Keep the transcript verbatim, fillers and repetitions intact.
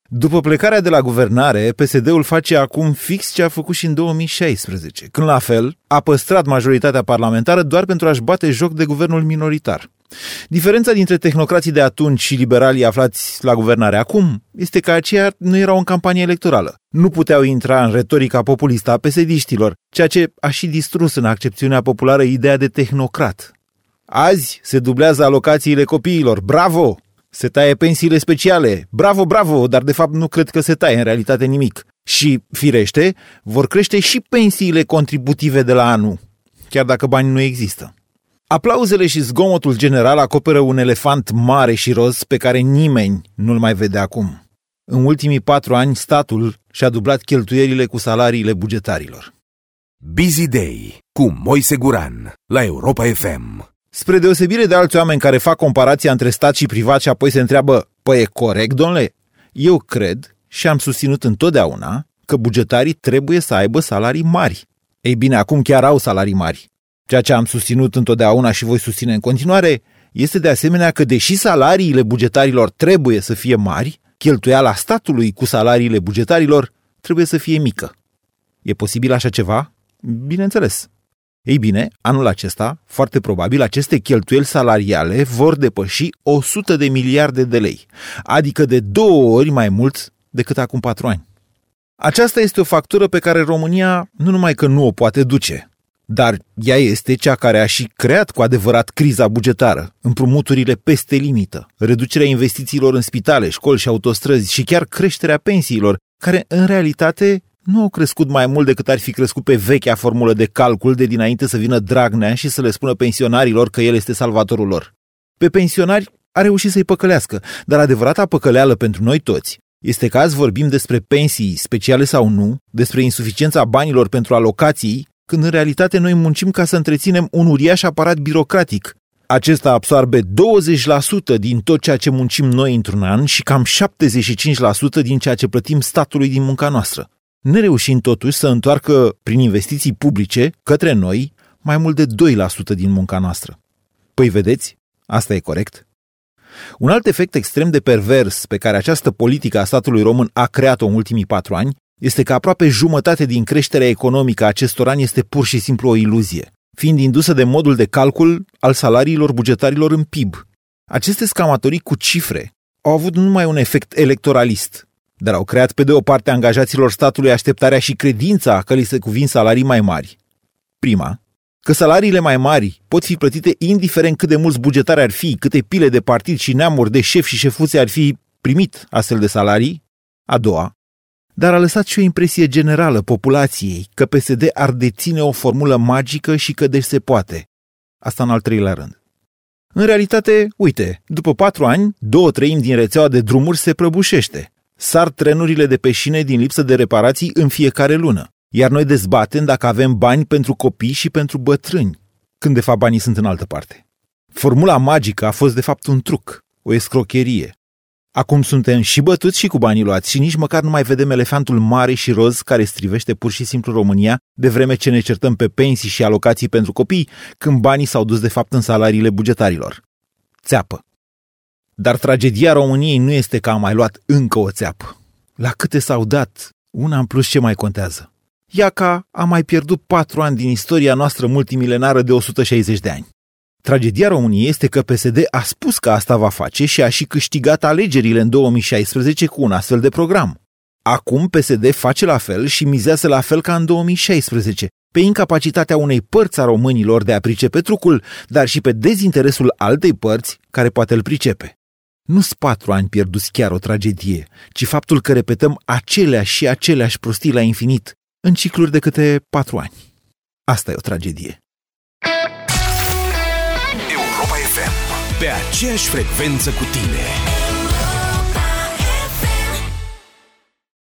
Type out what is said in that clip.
După plecarea de la guvernare, P S D-ul face acum fix ce a făcut și în două mii șaisprezece, când la fel a păstrat majoritatea parlamentară doar pentru a-și bate joc de guvernul minoritar. Diferența dintre tehnocrații de atunci și liberalii aflați la guvernare acum este că aceia nu erau în campanie electorală. Nu puteau intra în retorica populistă a P S D-știlor, ceea ce a și distrus în accepțiunea populară ideea de tehnocrat. Azi se dublează alocațiile copiilor, bravo! Se taie pensiile speciale, bravo, bravo, dar de fapt nu cred că se taie în realitate nimic. Și, firește, vor crește și pensiile contributive de la anul, chiar dacă bani nu există. Aplauzele și zgomotul general acoperă un elefant mare și roz pe care nimeni nu-l mai vede acum. În ultimii patru ani, statul și-a dublat cheltuielile cu salariile bugetarilor. Busy Day cu Moise Guran la Europa F M. Spre deosebire de alți oameni care fac comparația între stat și privat și apoi se întreabă, păi e corect, domnule? Eu cred și am susținut întotdeauna că bugetarii trebuie să aibă salarii mari. Ei bine, acum chiar au salarii mari. Ceea ce am susținut întotdeauna și voi susține în continuare este de asemenea că deși salariile bugetarilor trebuie să fie mari, cheltuiala statului cu salariile bugetarilor trebuie să fie mică. E posibil așa ceva? Bineînțeles. Ei bine, anul acesta, foarte probabil, aceste cheltuieli salariale vor depăși o sută de miliarde de lei, adică de două ori mai mult decât acum patru ani. Aceasta este o factură pe care România nu numai că nu o poate duce, dar ea este cea care a și creat cu adevărat criza bugetară, împrumuturile peste limită, reducerea investițiilor în spitale, școli și autostrăzi și chiar creșterea pensiilor, care în realitate nu au crescut mai mult decât ar fi crescut pe vechea formulă de calcul de dinainte să vină Dragnea și să le spună pensionarilor că el este salvatorul lor. Pe pensionari a reușit să-i păcălească, dar adevărata păcăleală pentru noi toți este că azi vorbim despre pensii speciale sau nu, despre insuficiența banilor pentru alocații, când în realitate noi muncim ca să întreținem un uriaș aparat birocratic. Acesta absorbe douăzeci la sută din tot ceea ce muncim noi într-un an și cam șaptezeci și cinci la sută din ceea ce plătim statului din munca noastră, ne reușim totuși să întoarcă prin investiții publice către noi mai mult de doi la sută din munca noastră. Păi vedeți, asta e corect. Un alt efect extrem de pervers pe care această politică a statului român a creat-o în ultimii patru ani este că aproape jumătate din creșterea economică a acestor ani este pur și simplu o iluzie, fiind indusă de modul de calcul al salariilor bugetarilor în P I B. Aceste scamatorii cu cifre au avut nu numai un efect electoralist, dar au creat pe de o parte angajaților statului așteptarea și credința că li se cuvin salarii mai mari. Prima, că salariile mai mari pot fi plătite indiferent cât de mulți bugetari ar fi, câte pile de partid și neamuri de șefi și șefuțe ar fi primit astfel de salarii. A doua, dar a lăsat și o impresie generală populației că P S D ar deține o formulă magică și că deci se poate. Asta în al treilea rând. În realitate, uite, după patru ani, două treimi din rețeaua de drumuri se prăbușește. Sar trenurile de pe șine din lipsă de reparații în fiecare lună. Iar noi dezbatem dacă avem bani pentru copii și pentru bătrâni, când de fapt banii sunt în altă parte. Formula magică a fost de fapt un truc, o escrocherie. Acum suntem și bătuți și cu banii luați și nici măcar nu mai vedem elefantul mare și roz care strivește pur și simplu România, de vreme ce ne certăm pe pensii și alocații pentru copii, când banii s-au dus de fapt în salariile bugetarilor. Țeapă. Dar tragedia României nu este că a mai luat încă o țeapă. La câte s-au dat, una în plus ce mai contează. Iaca a mai pierdut patru ani din istoria noastră multimilenară de o sută șaizeci de ani. Tragedia României este că P S D a spus că asta va face și a și câștigat alegerile în două mii șaisprezece cu un astfel de program. Acum P S D face la fel și mizează la fel ca în două mii șaisprezece, pe incapacitatea unei părți a românilor de a pricepe trucul, dar și pe dezinteresul altei părți care poate îl pricepe. Nu-s patru ani pierduți chiar o tragedie, ci faptul că repetăm aceleași și aceleași prostii la infinit, în cicluri de câte patru ani. Asta e o tragedie. Europa F M, pe aceeași frecvență cu tine.